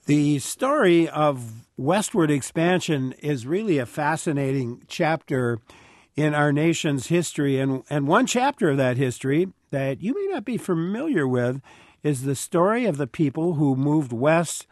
The story of westward expansion is really a fascinating chapter in our nation's history. And one chapter of that history that you may not be familiar with is the story of the people who moved west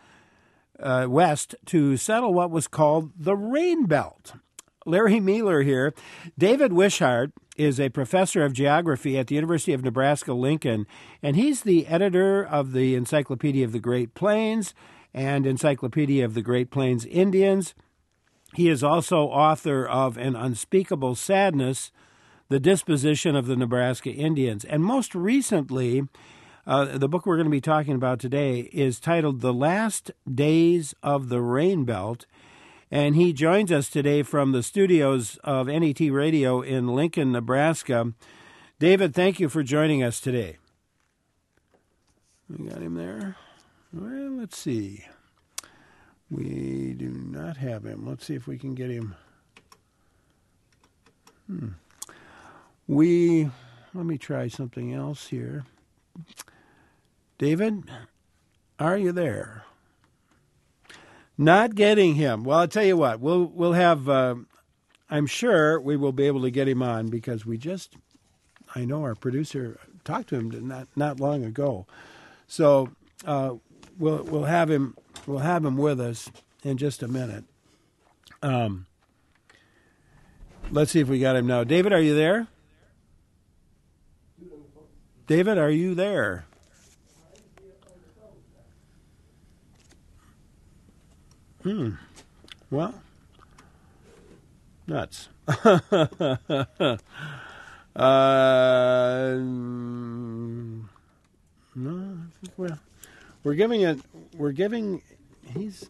to settle what was called the Rain Belt. Larry Mealer here. David Wishart is a professor of geography at the University of Nebraska-Lincoln, and he's the editor of the Encyclopedia of the Great Plains and Encyclopedia of the Great Plains Indians. He is also author of An Unspeakable Sadness, The Disposition of the Nebraska Indians. And most recently, the book we're going to be talking about today is titled The Last Days of the Rain Belt. And he joins us today from the studios of NET Radio in Lincoln, Nebraska. David, thank you for joining us today. We got him there. Well, let's see. We do not have him. Let's see if we can get him. Let me try something else here. David, are you there? Not getting him. Well, I'll tell you what. We'll have. I'm sure we will be able to get him on because I know our producer talked to him not long ago. So we'll have him. We'll have him with us in just a minute. Let's see if we got him now. David, are you there? David, are you there? Well, nuts. No, I think we're giving it. We're giving. He's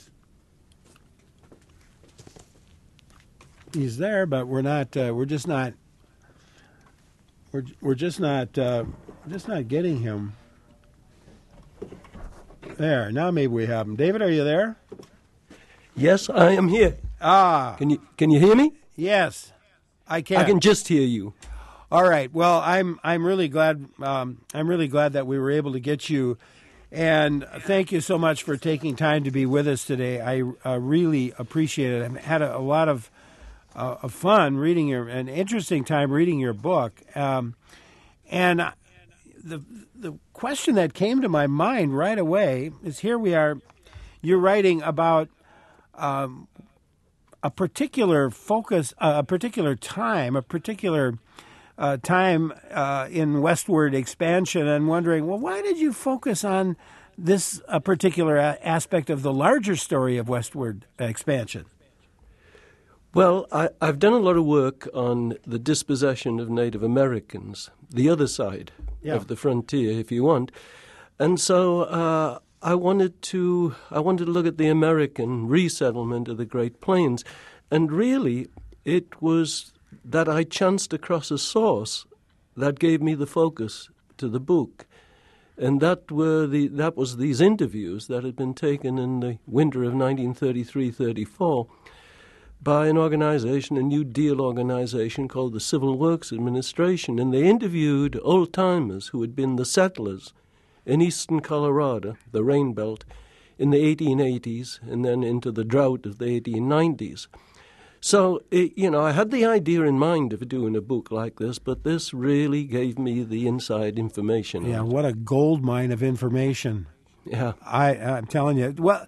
there, but we're not. We're just not. We're just not. Just not getting him. There. Now maybe we have him. David, are you there? Yes, I am here. Can you hear me? Yes, I can. I can just hear you. All right. Well, I'm really glad. I'm really glad that we were able to get you. And thank you so much for taking time to be with us today. I really appreciate it. I had a lot of fun reading an interesting time reading your book. And the question that came to my mind right away is here we are. You're writing about a particular focus, a particular time, in westward expansion, and wondering, well, why did you focus on this particular aspect of the larger story of westward expansion? Well, I've done a lot of work on the dispossession of Native Americans, the other side of the frontier, if you want. And so I wanted to look at the American resettlement of the Great Plains. And really, it was that I chanced across a source that gave me the focus to the book. And that was these interviews that had been taken in the winter of 1933-34 by an organization, a New Deal organization called the Civil Works Administration. And they interviewed old-timers who had been the settlers in eastern Colorado, the Rain Belt, in the 1880s and then into the drought of the 1890s. So, I had the idea in mind of doing a book like this, but this really gave me the inside information. Yeah, what a gold mine of information. Yeah. I'm telling you. Well,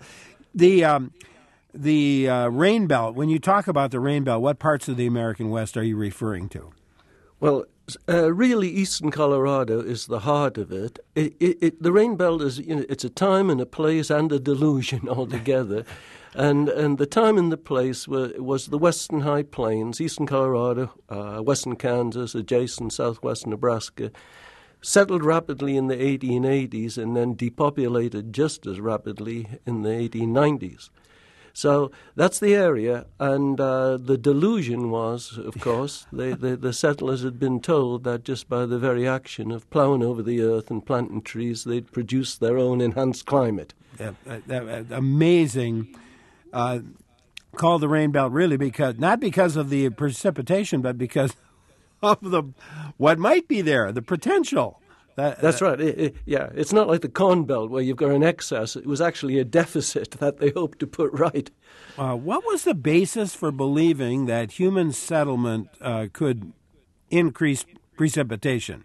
the Rain Belt, when you talk about the Rain Belt, what parts of the American West are you referring to? Well, really, eastern Colorado is the heart of it. The Rain Belt is, it's a time and a place and a delusion altogether. And the time and the place was the western high plains, eastern Colorado, western Kansas, adjacent southwest Nebraska, settled rapidly in the 1880s and then depopulated just as rapidly in the 1890s. So that's the area, and the delusion was, of course, the settlers had been told that just by the very action of plowing over the earth and planting trees, they'd produce their own enhanced climate. Amazing. Called the Rain Belt really not because of the precipitation, but because of what might be there, the potential That's right. It's not like the Corn Belt where you've got an excess. It was actually a deficit that they hoped to put right. What was the basis for believing that human settlement could increase precipitation?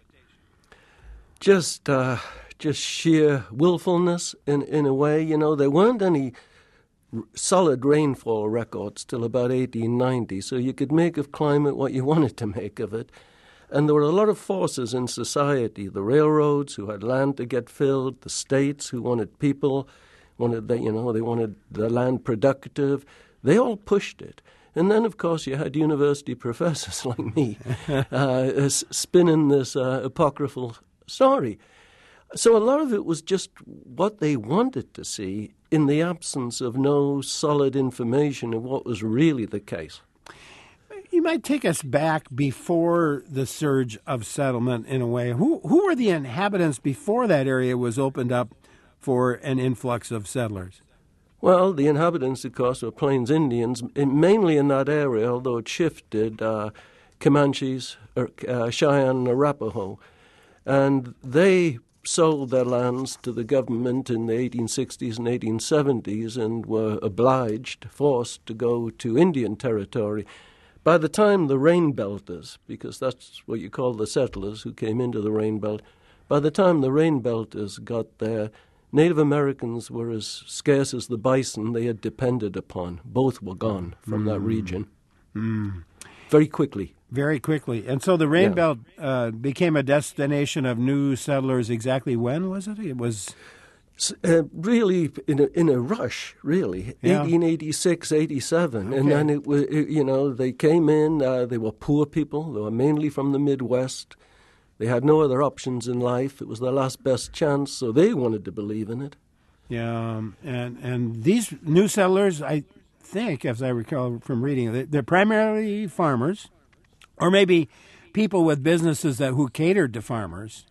Just sheer willfulness in a way. You know, there weren't any solid rainfall records till about 1890, so you could make of climate what you wanted to make of it. And there were a lot of forces in society, the railroads who had land to get filled, the states who wanted people, they wanted the land productive. They all pushed it. And then, of course, you had university professors like me spinning this apocryphal story. So a lot of it was just what they wanted to see in the absence of no solid information of what was really the case. You might take us back before the surge of settlement in a way. Who were the inhabitants before that area was opened up for an influx of settlers? Well, the inhabitants, of course, were Plains Indians, mainly in that area, although it shifted, Comanches, Cheyenne, and Arapaho. And they sold their lands to the government in the 1860s and 1870s and were forced to go to Indian territory. By the time the Rain Belters, because that's what you call the settlers who came into the Rain Belt, by the time the Rain Belters got there, Native Americans were as scarce as the bison they had depended upon. Both were gone from that region. Very quickly. Very quickly. And so the Rain Belt became a destination of new settlers exactly when, was it? It was... really in a rush, really, 1886, 87. Okay. And then they came in, they were poor people, they were mainly from the Midwest. They had no other options in life. It was their last best chance, so they wanted to believe in it. Yeah, and these new settlers, I think, as I recall from reading, they're primarily farmers, or maybe people with businesses who catered to farmers.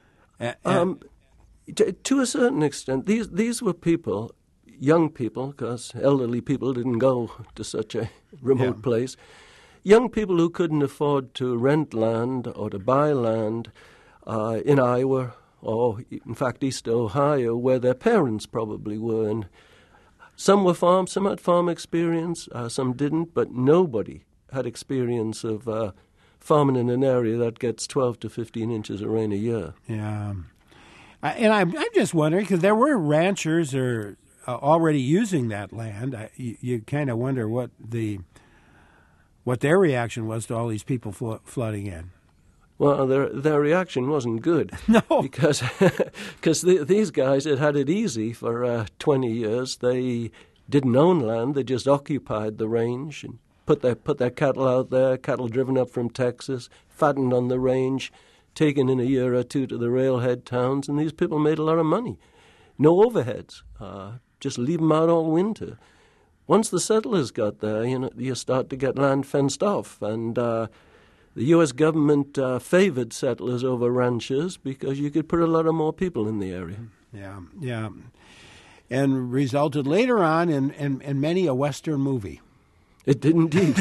To a certain extent, these were people, young people, because elderly people didn't go to such a remote place. Young people who couldn't afford to rent land or to buy land in Iowa or, in fact, East Ohio, where their parents probably were. And some were some had farm experience, some didn't, but nobody had experience of farming in an area that gets 12 to 15 inches of rain a year. Yeah. And I'm just wondering, because there were ranchers already using that land. You kind of wonder what their reaction was to all these people flooding in. Well, their reaction wasn't good. No. Because these guys had it easy for 20 years. They didn't own land. They just occupied the range and put their cattle out there, cattle driven up from Texas, fattened on the range, taken in a year or two to the railhead towns, and these people made a lot of money. No overheads. Just leave them out all winter. Once the settlers got there, you start to get land fenced off, and the U.S. government favored settlers over ranchers because you could put a lot of more people in the area. Yeah, and resulted later on in many a Western movie. It did indeed.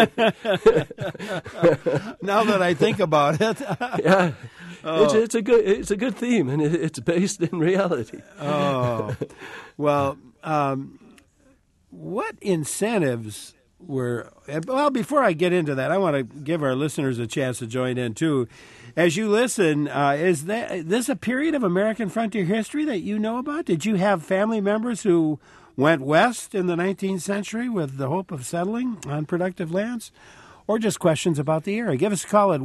Now that I think about it, it's a good theme, and it's based in reality. Oh, well. What incentives were... Well, before I get into that, I want to give our listeners a chance to join in, too. As you listen, is this a period of American frontier history that you know about? Did you have family members who went west in the 19th century with the hope of settling on productive lands? Or just questions about the era? Give us a call at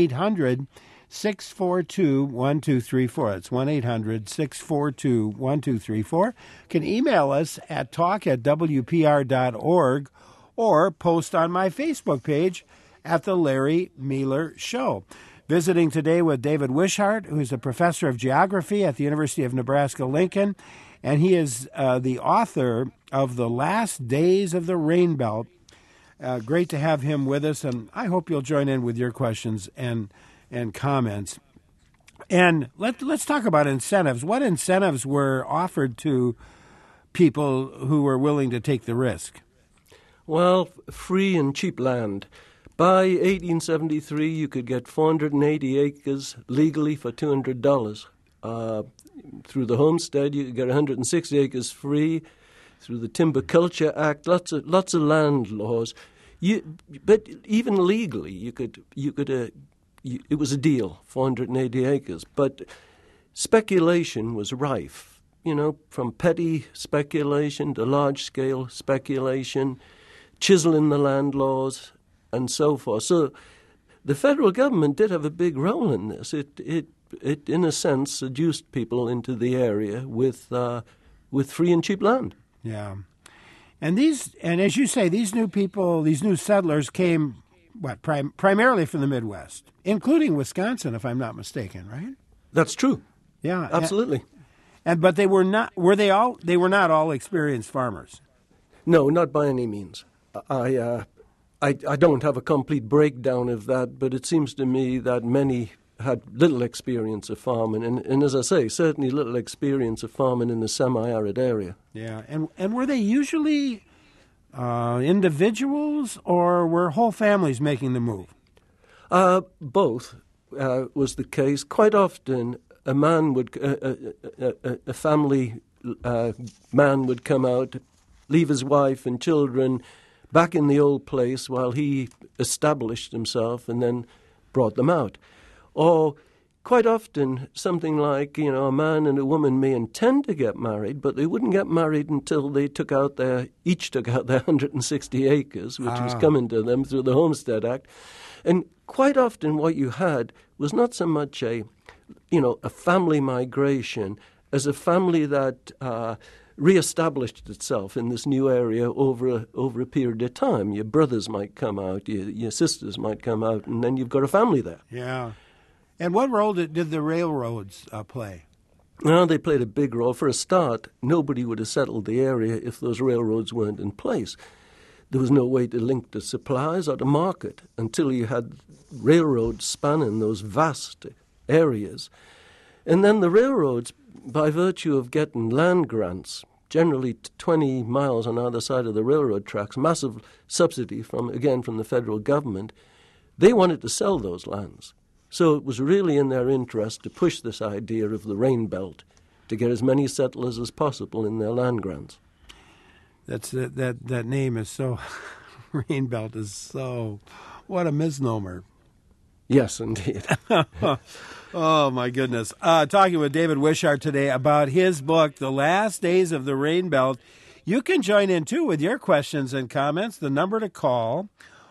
1-800-642-1234. It's 1-800-642-1234. You can email us at talk@wpr.org or post on my Facebook page at The Larry Mehler Show. Visiting today with David Wishart, who's a professor of geography at the University of Nebraska-Lincoln, and he is the author of The Last Days of the Rain Belt. Great to have him with us, and I hope you'll join in with your questions and comments. And let's talk about incentives. What incentives were offered to people who were willing to take the risk? Well, free and cheap land. By 1873, you could get 480 acres legally for $200. Through the homestead, you could get 160 acres free. Through the Timber Culture Act, lots of land laws. But even legally, it was a deal, 480 acres. But speculation was rife, from petty speculation to large-scale speculation, chiseling the land laws, and so forth. So the federal government did have a big role in this. It in a sense, seduced people into the area with free and cheap land. Yeah. And as you say, these new settlers came, primarily from the Midwest, including Wisconsin, if I'm not mistaken, right? That's true. Yeah. Absolutely. But they were not, they were not all experienced farmers. No, not by any means. I don't have a complete breakdown of that, but it seems to me that many had little experience of farming, and as I say, certainly little experience of farming in a semi-arid area. Yeah, and were they usually individuals, or were whole families making the move? Both was the case. Quite often, a family man would come out, leave his wife and children back in the old place while he established himself and then brought them out. Or quite often something like, a man and a woman may intend to get married, but they wouldn't get married until they each took out their 160 acres, which was coming to them through the Homestead Act. And quite often what you had was not so much a family migration as a family that reestablished itself in this new area over a period of time. Your brothers might come out, your sisters might come out, and then you've got a family there. Yeah. And what role did the railroads play? Well, they played a big role. For a start, nobody would have settled the area if those railroads weren't in place. There was no way to link the supplies or to market until you had railroads spanning those vast areas. And then the railroads, by virtue of getting land grants, generally 20 miles on either side of the railroad tracks, massive subsidy from the federal government, they wanted to sell those lands. So it was really in their interest to push this idea of the Rain Belt to get as many settlers as possible in their land grants. That name is so Rain Belt is so, what a misnomer. Yes, indeed. Oh, my goodness. Talking with David Wishart today about his book, The Last Days of the Rain Belt. You can join in, too, with your questions and comments. The number to call,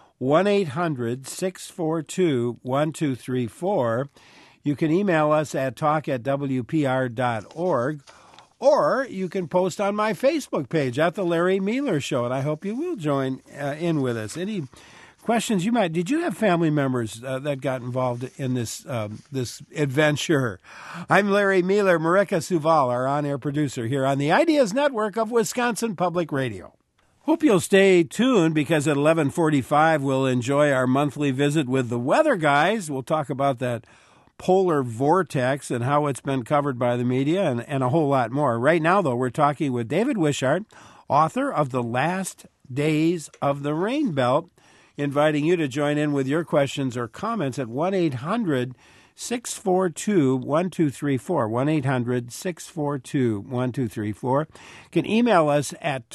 1-800-642-1234. You can email us at talk@wpr.org, or you can post on my Facebook page at The Larry Miller Show, and I hope you will join in with us. Any questions you might? Did you have family members that got involved in this adventure? I'm Larry Miller. Marika Suval, our on-air producer here on the Ideas Network of Wisconsin Public Radio. Hope you'll stay tuned, because at 11:45 we'll enjoy our monthly visit with the weather guys. We'll talk about that polar vortex and how it's been covered by the media and a whole lot more. Right now, though, we're talking with David Wishart, author of The Last Days of the Rain Belt, inviting you to join in with your questions or comments at 1-800-642-1234, 1-800-642-1234. You can email us at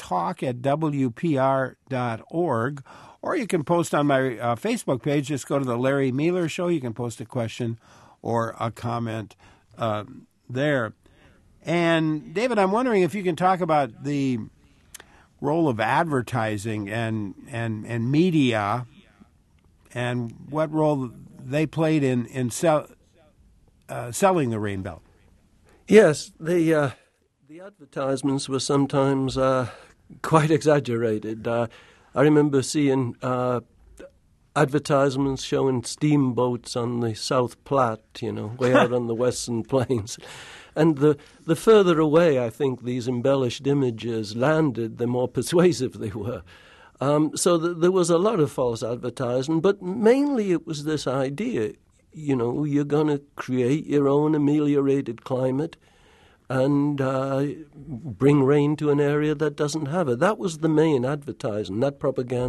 talk@wpr.org, or you can post on my Facebook page. Just go to The Larry Miller Show. You can post a question or a comment there. And, David, I'm wondering if you can talk about the role of advertising and media, and what role they played in selling the Rain Belt. Yes, the advertisements were sometimes quite exaggerated. I remember seeing advertisements showing steamboats on the South Platte, way out on the Western Plains. And the further away, I think, these embellished images landed, the more persuasive they were. So there was a lot of false advertising, but mainly it was this idea, you're going to create your own ameliorated climate and bring rain to an area that doesn't have it. That was the main advertising, that propaganda.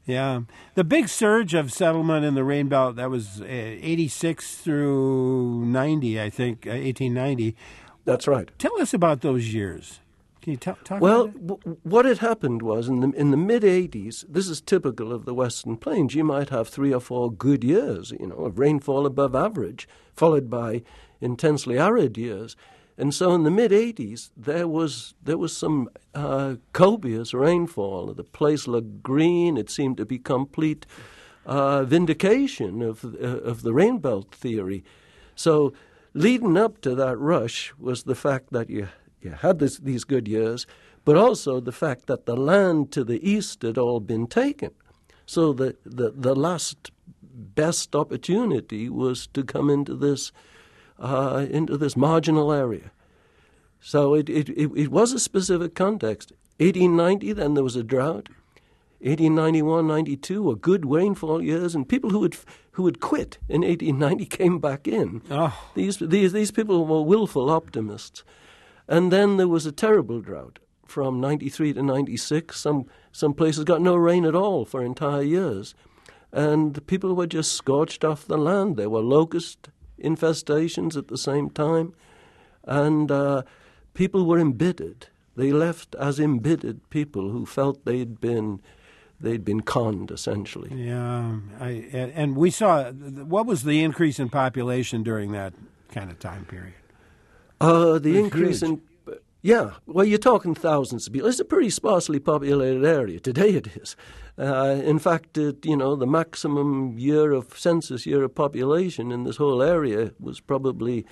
Yeah. The big surge of settlement in the Rain Belt, that was 86 through 90, I think, 1890. That's right. Tell us about those years. Can you talk well, about it? What had happened was in the mid-'80s, this is typical of the Western Plains, you might have 3 or 4 good years, of rainfall above average, followed by intensely arid years. And so in the mid-'80s, there was some copious rainfall. The place looked green. It seemed to be complete vindication of the rain belt theory. So leading up to that rush was the fact that you had these good years, but also the fact that the land to the east had all been taken. So the last best opportunity was to come into this marginal area. So it was a specific context. 1890, then there was a drought. 1891, 92 were good rainfall years, and people who had quit in 1890 came back in. Oh. These people were willful optimists. And then there was a terrible drought from 93 to 96. Some places got no rain at all for entire years. And the people were just scorched off the land. There were locust infestations at the same time. And people were embittered. They left as embittered people who felt they'd been conned, essentially. Yeah. And we saw, what was the increase in population during that kind of time period? The increase huge. Well, you're talking thousands of people. It's a pretty sparsely populated area. Today it is. In fact, the maximum census year of population in this whole area was probably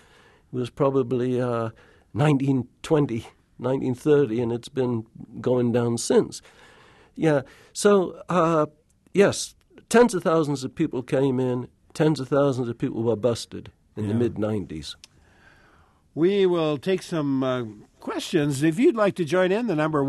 1920, 1930, and it's been going down since. Yeah, so, yes, tens of thousands of people came in, tens of thousands of people were busted in the mid-'90s. We will take some questions. If you'd like to join in, the number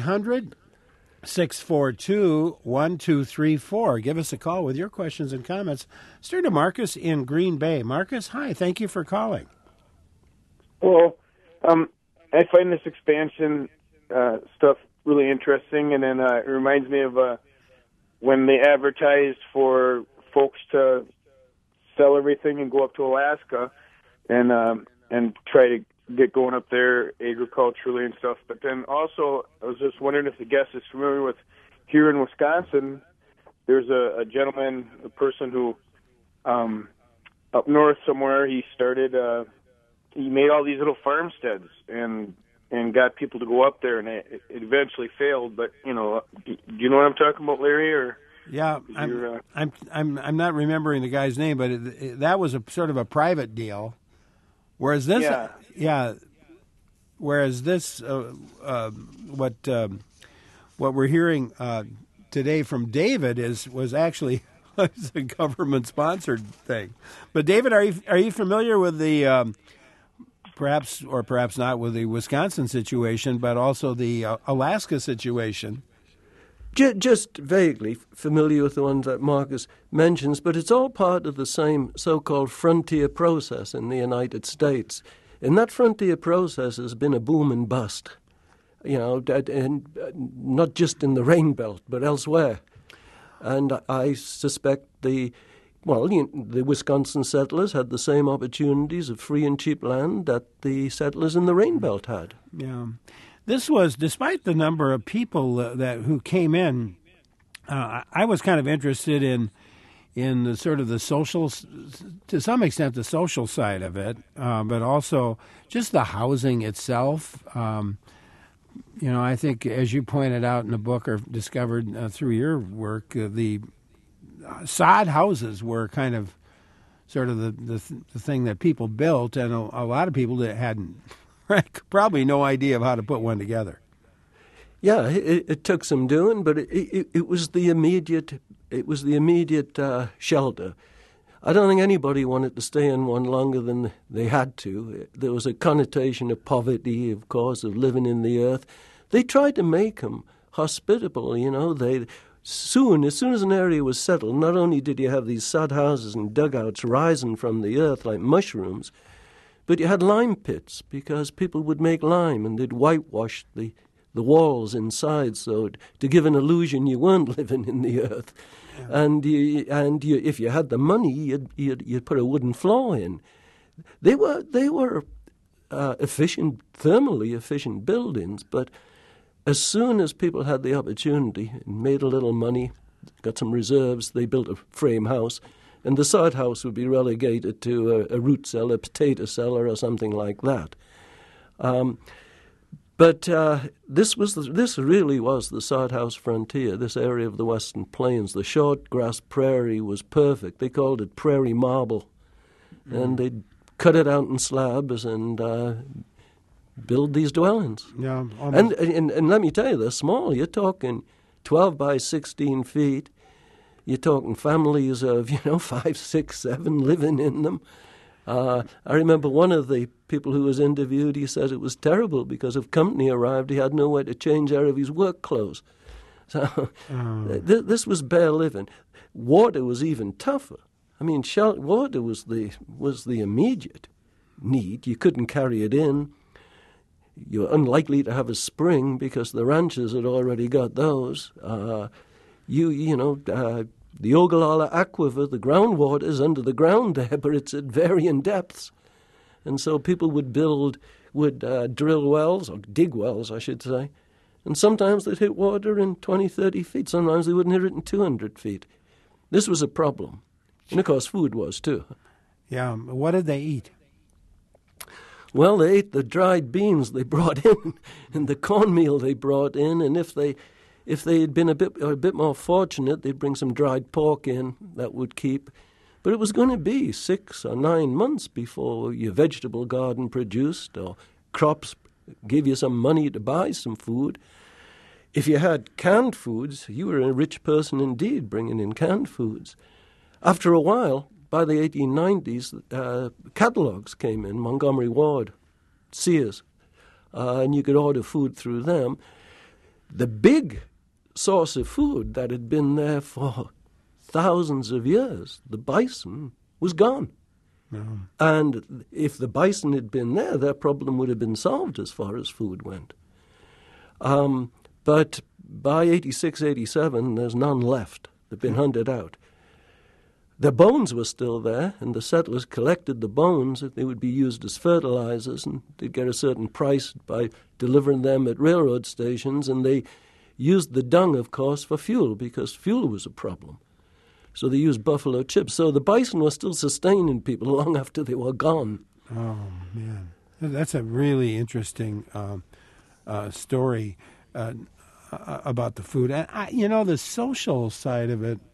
1-800-642-1234. Give us a call with your questions and comments. Let's turn to Marcus in Green Bay. Marcus, hi. Thank you for calling. Well, I find this expansion stuff really interesting, and then it reminds me of when they advertised for folks to sell everything and go up to Alaska and try to get going up there agriculturally and stuff. But then also, I was just wondering if the guest is familiar with here in Wisconsin, there's a gentleman, a person who up north somewhere, he started, he made all these little farmsteads and got people to go up there, and it eventually failed. But, do you know what I'm talking about, Larry? Or yeah, I'm not remembering the guy's name, but that was a sort of a private deal. Whereas this, what we're hearing today from David was actually a government-sponsored thing. But David, are you familiar with the perhaps or perhaps not with the Wisconsin situation, but also the Alaska situation? Just vaguely familiar with the ones that Marcus mentions, but it's all part of the same so-called frontier process in the United States. And that frontier process has been a boom and bust, and not just in the Rain Belt, but elsewhere. And I suspect the Wisconsin settlers had the same opportunities of free and cheap land that the settlers in the Rain Belt had. Yeah. This was, despite the number of people who came in, I was kind of interested in the sort of the social, to some extent, the social side of it, but also just the housing itself. I think, as you pointed out in the book or discovered through your work, the sod houses were kind of sort of the thing that people built, and a lot of people that hadn't. Probably no idea of how to put one together. Yeah, it took some doing, but it was the immediate shelter. I don't think anybody wanted to stay in one longer than they had to. There was a connotation of poverty, of course, of living in the earth. They tried to make them hospitable. As soon as an area was settled, not only did you have these sod houses and dugouts rising from the earth like mushrooms, but you had lime pits because people would make lime and they'd whitewash the the walls inside, so to give an illusion you weren't living in the earth. Yeah. And if you had the money, you'd put a wooden floor in. They were efficient, thermally efficient buildings, but as soon as people had the opportunity and made a little money, got some reserves, they built a frame house, and the side house would be relegated to a root cellar, a potato cellar, or something like that. But this really was the side house frontier, this area of the Western Plains. The short grass prairie was perfect. They called it prairie marble. And they'd cut it out in slabs and build these dwellings. Yeah, and let me tell you, they're small. You're talking 12 by 16 feet. You're talking families of, 5, 6, 7 living in them. I remember one of the people who was interviewed, he said it was terrible because if company arrived, he had nowhere to change out of his work clothes. So this was bare living. Water was even tougher. I mean, water was the immediate need. You couldn't carry it in. You're unlikely to have a spring because the ranchers had already got those. The Ogallala Aquifer, the groundwater is under the ground there, but it's at varying depths. And so people would drill wells, or dig wells, I should say, and sometimes they'd hit water in 20, 30 feet. Sometimes they wouldn't hit it in 200 feet. This was a problem. And, of course, food was, too. Yeah. What did they eat? Well, they ate the dried beans they brought in and the cornmeal they brought in, and if they had been a bit more fortunate, they'd bring some dried pork in that would keep. But it was going to be 6 or 9 months before your vegetable garden produced or crops gave you some money to buy some food. If you had canned foods, you were a rich person indeed, bringing in canned foods. After a while, by the 1890s, catalogs came in, Montgomery Ward, Sears, and you could order food through them. The big source of food that had been there for thousands of years, the bison, was gone. No. And if the bison had been there, their problem would have been solved as far as food went. But by 86, 87, there's none left. They've been hunted out. Their bones were still there, and the settlers collected the bones. They would be used as fertilizers, and they'd get a certain price by delivering them at railroad stations, and they used the dung, of course, for fuel, because fuel was a problem. So they used buffalo chips. So the bison was still sustaining people long after they were gone. Oh, man. That's a really interesting story about the food. And, the social side of it,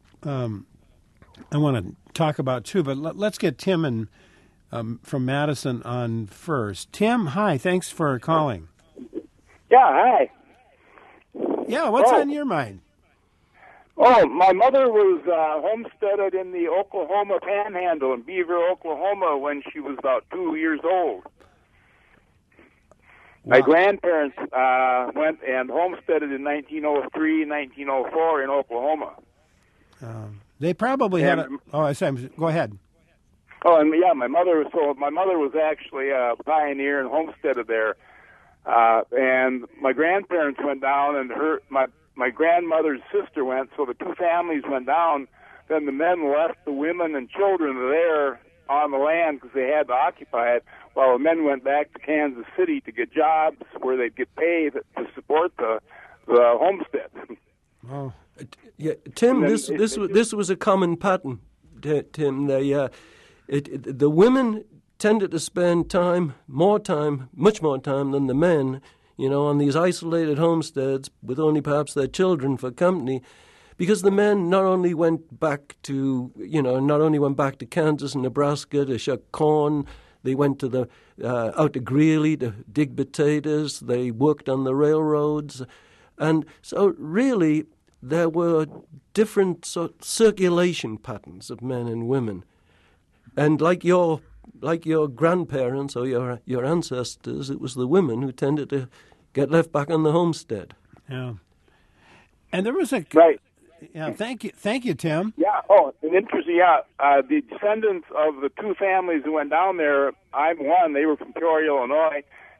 I want to talk about too, but let's get Tim from Madison on first. Tim, hi. Thanks for calling. Yeah, hi. Yeah, what's on your mind? Oh, my mother was homesteaded in the Oklahoma Panhandle in Beaver, Oklahoma, when she was about 2 years old. Wow. My grandparents went and homesteaded in 1903, 1904 in Oklahoma. They probably had go ahead. Oh, and yeah, my mother was actually a pioneer and homesteaded there. And my grandparents went down, and my grandmother's sister went, so the two families went down. Then the men left the women and children there on the land because they had to occupy it, while the men went back to Kansas City to get jobs where they'd get paid to support the homestead. Oh. Yeah, Tim, this was a common pattern, Tim. The women tended to spend much more time than the men, on these isolated homesteads with only perhaps their children for company, because the men not only went back to Kansas and Nebraska to shuck corn, they went to out to Greeley to dig potatoes, they worked on the railroads, and so really there were different circulation patterns of men and women, and like your grandparents or your ancestors, it was the women who tended to get left back on the homestead. Yeah, and there was right. Yeah, thank you, Tim. Yeah. Oh, and interesting. Yeah, the descendants of the two families who went down there, I'm one. They were from Peoria, Illinois,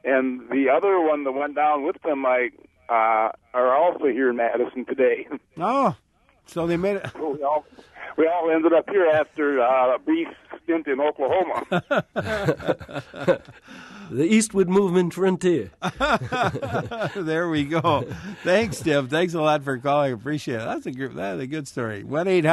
And the other one that went down with them are also here in Madison today. Oh, so they made it. We all ended up here after a brief stint in Oklahoma. The Eastward Movement Frontier. There we go. Thanks, Tim. Thanks a lot for calling. Appreciate it. That's a good story.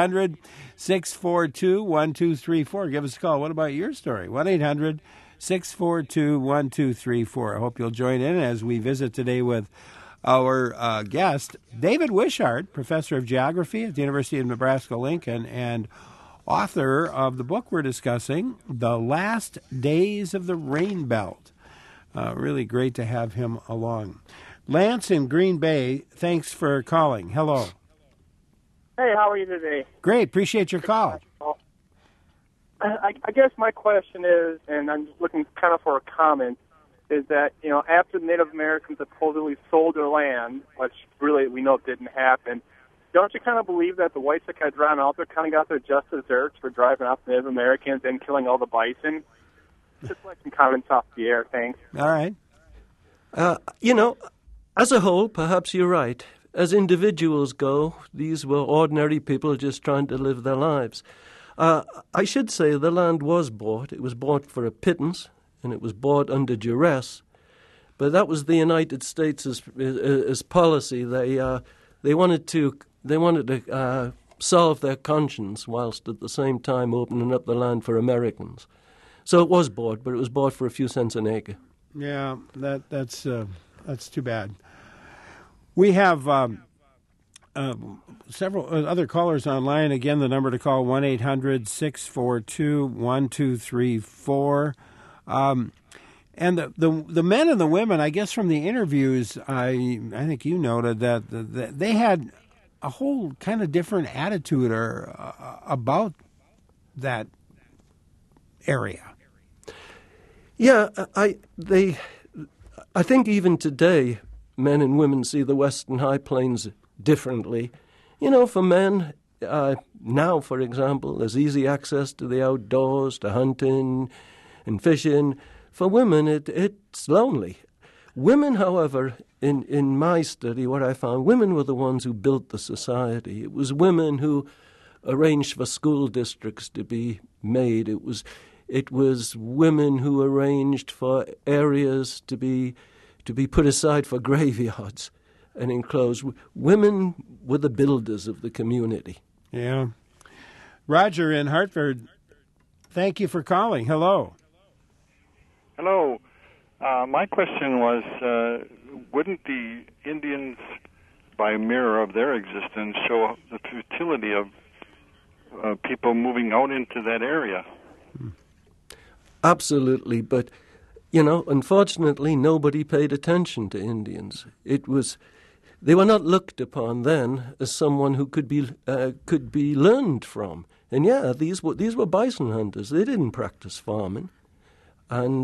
1-800-642-1234. Give us a call. What about your story? 1-800-642-1234. I hope you'll join in as we visit today with our guest, David Wishart, professor of geography at the University of Nebraska-Lincoln and author of the book we're discussing, The Last Days of the Rain Belt. Really great to have him along. Lance in Green Bay, thanks for calling. Hello. Hey, how are you today? Great. Appreciate your call. I guess my question is, and I'm just looking kind of for a comment, is that, after the Native Americans supposedly sold their land, which really we know didn't happen, don't you kind of believe that the whites that got drawn out there kind of got their just desserts for driving out the Native Americans and killing all the bison? Just like some comments off the air, thanks. All right. As a whole, perhaps you're right. As individuals go, these were ordinary people just trying to live their lives. I should say the land was bought. It was bought for a pittance, and it was bought under duress. But that was the United States' policy. They wanted to solve their conscience whilst at the same time opening up the land for Americans. So it was bought, but it was bought for a few cents an acre. Yeah, that's too bad. We have several other callers online. Again, the number to call 1-800-642-1234. And the men and the women, I guess from the interviews, I think you noted that they had a whole kind of different attitude about that area. Yeah, I think even today, men and women see the Western High Plains differently. For men, now, for example, there's easy access to the outdoors, to hunting and fishing. For women, it's lonely. Women, however, in my study, what I found, women were the ones who built the society. It was women who arranged for school districts to be made. It was women who arranged for areas to be put aside for graveyards and enclosed. Women were the builders of the community. Yeah. Roger in Hartford, thank you for calling. Hello. Hello. My question was, wouldn't the Indians, by mirror of their existence, show the futility of people moving out into that area? Absolutely, but, unfortunately, nobody paid attention to Indians. They were not looked upon then as someone who could be learned from. And yeah, these were bison hunters. They didn't practice farming, and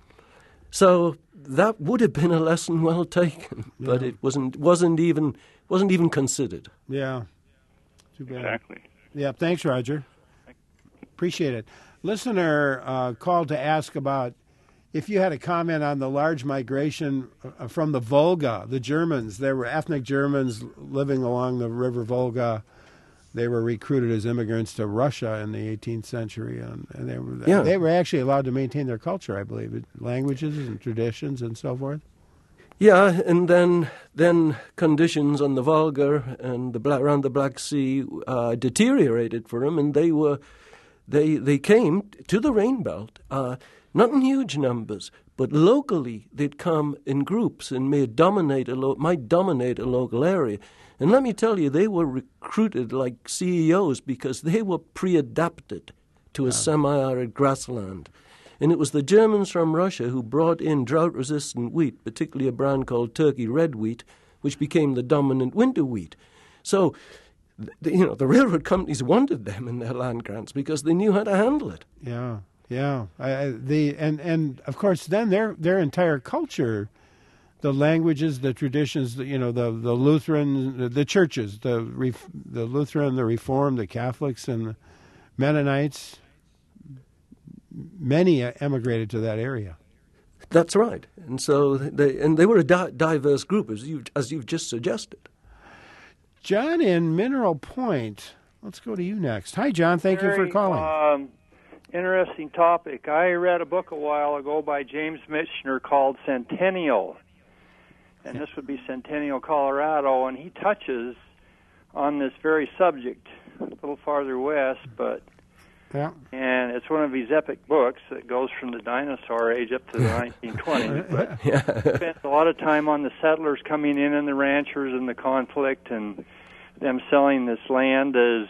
so that would have been a lesson well taken. Yeah. But it wasn't even considered. Yeah, too bad. Exactly. Yeah, thanks, Roger. Appreciate it. Listener called to ask about if you had a comment on the large migration from the Volga, the Germans. There were ethnic Germans living along the river Volga. They were recruited as immigrants to Russia in the 18th century, and they were actually allowed to maintain their culture, I believe, languages and traditions and so forth. Yeah, and then conditions on the Volga and around the Black Sea deteriorated for them, and they came to the Rain Belt, not in huge numbers, but locally they'd come in groups and might dominate a local area. And let me tell you, they were recruited like CEOs because they were pre-adapted to a semi-arid grassland. And it was the Germans from Russia who brought in drought-resistant wheat, particularly a brand called Turkey red wheat, which became the dominant winter wheat. So, the railroad companies wanted them in their land grants because they knew how to handle it. Yeah. And of course, then their entire culture, the languages, the traditions, the Lutheran, the churches, the Lutheran, the Reformed, the Catholics, and the Mennonites, many emigrated to that area. That's right. And so they were a diverse group, as you've just suggested. John in Mineral Point. Let's go to you next. Hi, John. Thank you for calling. Interesting topic. I read a book a while ago by James Michener called Centennial, and this would be Centennial, Colorado, and he touches on this very subject a little farther west, but and it's one of these epic books that goes from the dinosaur age up to the 1920s. But he spends a lot of time on the settlers coming in and the ranchers and the conflict and them selling this land as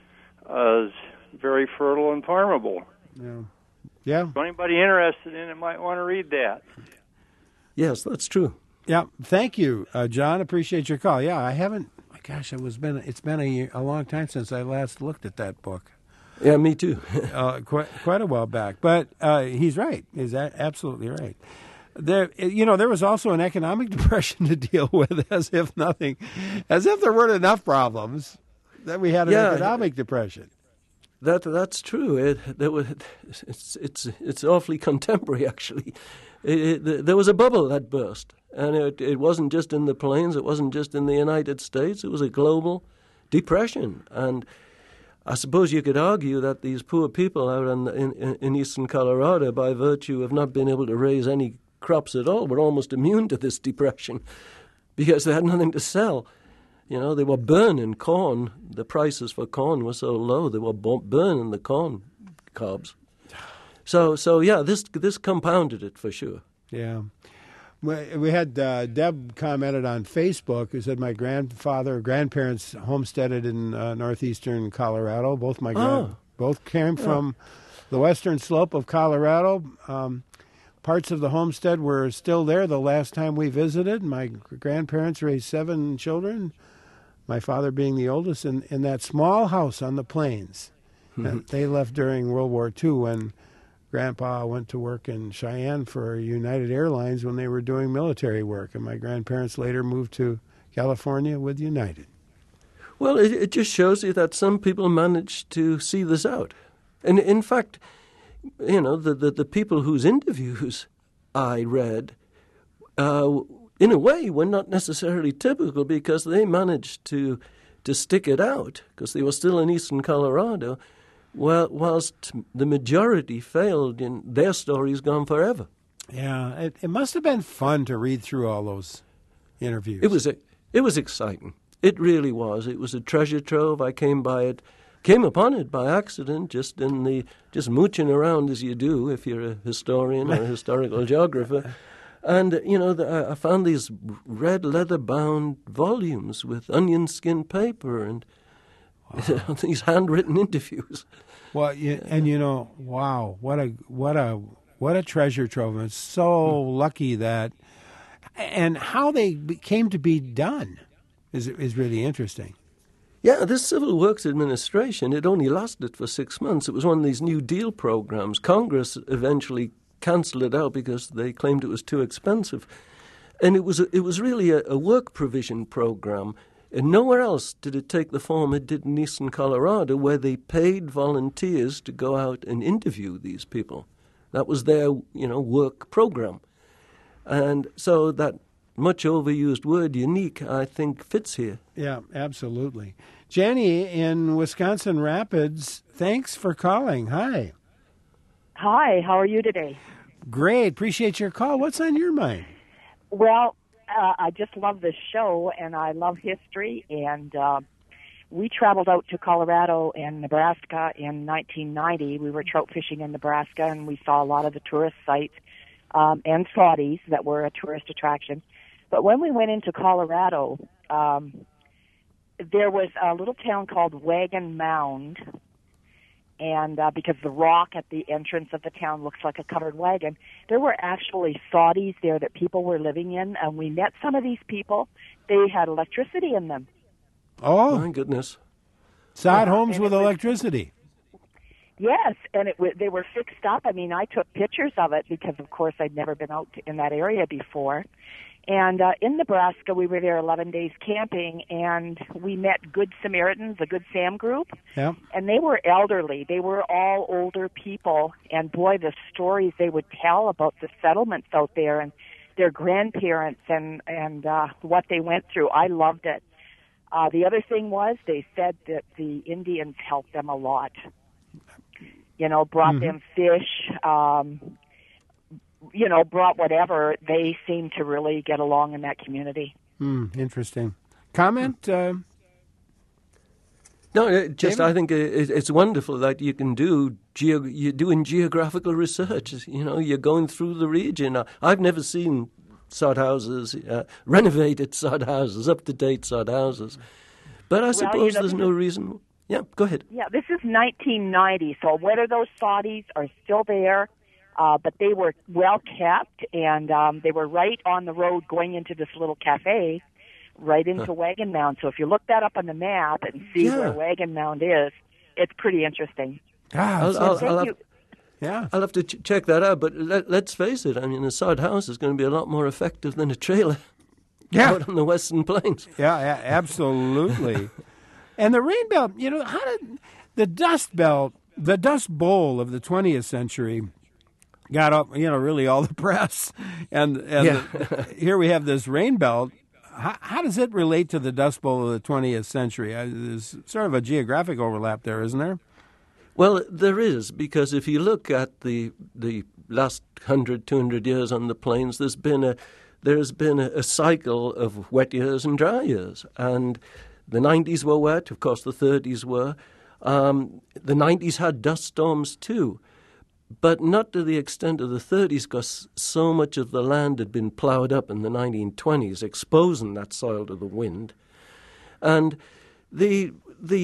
very fertile and farmable. Yeah. So anybody interested in it might want to read that. Yes, that's true. Yeah. Thank you, John. Appreciate your call. Yeah, I haven't. Gosh, it's been a long time since I last looked at that book. Yeah, me too. Quite a while back. But he's right. He's absolutely right. There was also an economic depression to deal with, as if there weren't enough problems that we had an economic depression. That's true. It's awfully contemporary, actually. There was a bubble that burst, and it wasn't just in the plains. It wasn't just in the United States. It was a global depression, and I suppose you could argue that these poor people out in eastern Colorado, by virtue of not being able to raise any crops at all, were almost immune to this depression because they had nothing to sell. You know, they were burning corn. The prices for corn were so low, they were burning the corn cobs. So yeah, this compounded it for sure. Yeah. We had Deb commented on Facebook who said my grandparents homesteaded in northeastern Colorado. Both came from the western slope of Colorado. Parts of the homestead were still there the last time we visited. My grandparents raised 7 children, my father being the oldest, in that small house on the plains. And they left during World War II when Grandpa went to work in Cheyenne for United Airlines when they were doing military work, and my grandparents later moved to California with United. Well, it just shows you that some people manage to see this out. And in fact, you know, the people whose interviews I read, in a way, were not necessarily typical because they managed to stick it out because they were still in eastern Colorado. Well, whilst the majority failed, and their story's gone forever. Yeah, it must have been fun to read through all those interviews. It was exciting. It really was. It was a treasure trove. I came upon it by accident, just mooching around as you do if you're a historian or a historical geographer. And, you know, I found these red leather-bound volumes with onion skin paper and these handwritten interviews. Well, wow, what a treasure trove! It's so lucky that, and how they came to be done is really interesting. Yeah, this Civil Works Administration, it only lasted for 6 months. It was one of these New Deal programs. Congress eventually canceled it out because they claimed it was too expensive, and it was really a work provision program. And nowhere else did it take the form it did in eastern Colorado, where they paid volunteers to go out and interview these people. That was their, work program. And so that much overused word, unique, I think fits here. Yeah, absolutely. Jenny in Wisconsin Rapids, thanks for calling. Hi. Hi, how are you today? Great. Appreciate your call. What's on your mind? Well, I just love this show, and I love history, and we traveled out to Colorado and Nebraska in 1990. We were trout fishing in Nebraska, and we saw a lot of the tourist sites and sawdies that were a tourist attraction. But when we went into Colorado, there was a little town called Wagon Mound, and because the rock at the entrance of the town looks like a covered wagon, there were actually sawdies there that people were living in, and we met some of these people. They had electricity in them. Oh, my goodness. Sod homes with electricity. Yes, and they were fixed up. I mean, I took pictures of it because, of course, I'd never been out in that area before. And in Nebraska, we were there 11 days camping, and we met Good Samaritans, the Good Sam group. Yeah. And they were elderly. They were all older people. And, boy, the stories they would tell about the settlements out there and their grandparents and what they went through. I loved it. The other thing was they said that the Indians helped them a lot. You know, brought them fish, brought whatever. They seem to really get along in that community. Interesting. Comment? No, just David? I think it's wonderful that you can do. You're doing geographical research. You know, you're going through the region. I've never seen sod houses, renovated sod houses, up-to-date sod houses. But I suppose there's no reason. Yeah, go ahead. Yeah, this is 1990, so whether those soddies are still there, but they were well kept, and they were right on the road going into this little cafe, right into Wagon Mound. So if you look that up on the map and see where Wagon Mound is, it's pretty interesting. I'll have to check that out, but let's face it, I mean, a sod house is going to be a lot more effective than a trailer out on the Western Plains. Yeah, absolutely. And the rain belt, you know, how did the Dust Bowl of the 20th century got up, you know, really all the press. And here we have this rain belt. How does it relate to the Dust Bowl of the 20th century? There's sort of a geographic overlap there, isn't there? Well, there is, because if you look at the last 100, 200 years on the plains, there's been a cycle of wet years and dry years. And the 90s were wet, of course the 30s were. The 90s had dust storms too, but not to the extent of the 30s, because so much of the land had been plowed up in the 1920s, exposing that soil to the wind. And the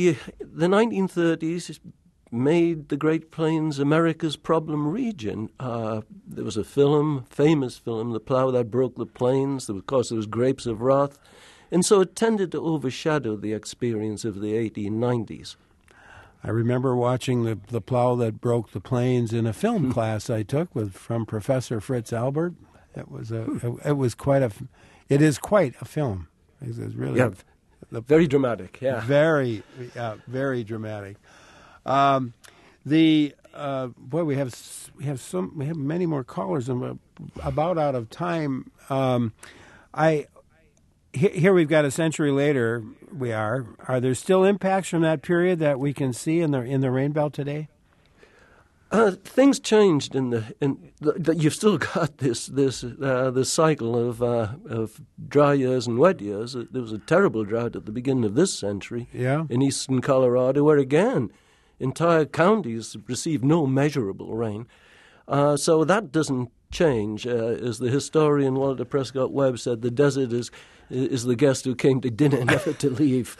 1930s made the Great Plains America's problem region. There was a famous film, The Plow That Broke the Plains. Of course, there was Grapes of Wrath. And so it tended to overshadow the experience of the 1890s. I remember watching the Plow That Broke the Plains in a film class I took from Professor Fritz Albert. It is quite a film. It's really very dramatic. Yeah, very dramatic. We have many more callers, and we're about out of time. Here we've got a century later. Are there still impacts from that period that we can see in the rain belt today? Things changed you've still got this cycle of dry years and wet years. There was a terrible drought at the beginning of this century in eastern Colorado, where again entire counties received no measurable rain. So that doesn't change. As the historian Walter Prescott Webb said, the desert is the guest who came to dinner never to leave.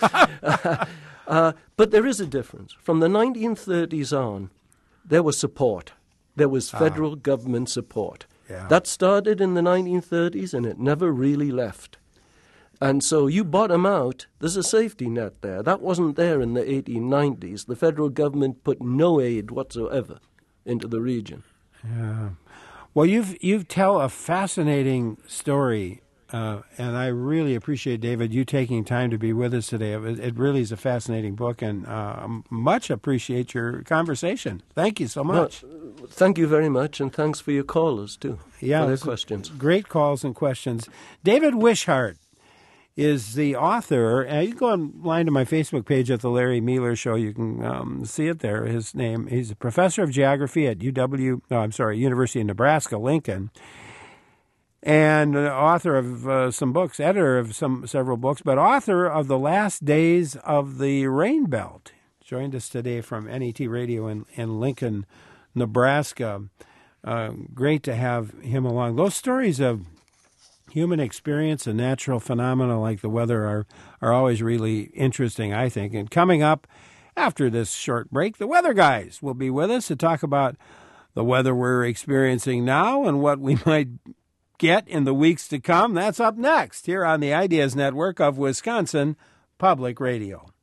But there is a difference. From the 1930s on, there was support. There was federal government support. Yeah. That started in the 1930s, and it never really left. And so you bottom out, there's a safety net there. That wasn't there in the 1890s. The federal government put no aid whatsoever into the region. Yeah. Well, you tell a fascinating story, and I really appreciate, David, you taking time to be with us today. It really is a fascinating book, and much appreciate your conversation. Thank you so much. Well, thank you very much, and thanks for your callers, too, for their questions. Great calls and questions. David Wishart is the author. You can go online to my Facebook page at The Larry Mealer Show. You can see it there, his name. He's a professor of geography at University of Nebraska, Lincoln, and author of some books, editor of several books, but author of The Last Days of the Rain Belt. Joined us today from NET Radio in Lincoln, Nebraska. Great to have him along. Those stories of human experience and natural phenomena like the weather are always really interesting, I think. And coming up after this short break, the Weather Guys will be with us to talk about the weather we're experiencing now and what we might get in the weeks to come. That's up next here on the Ideas Network of Wisconsin Public Radio.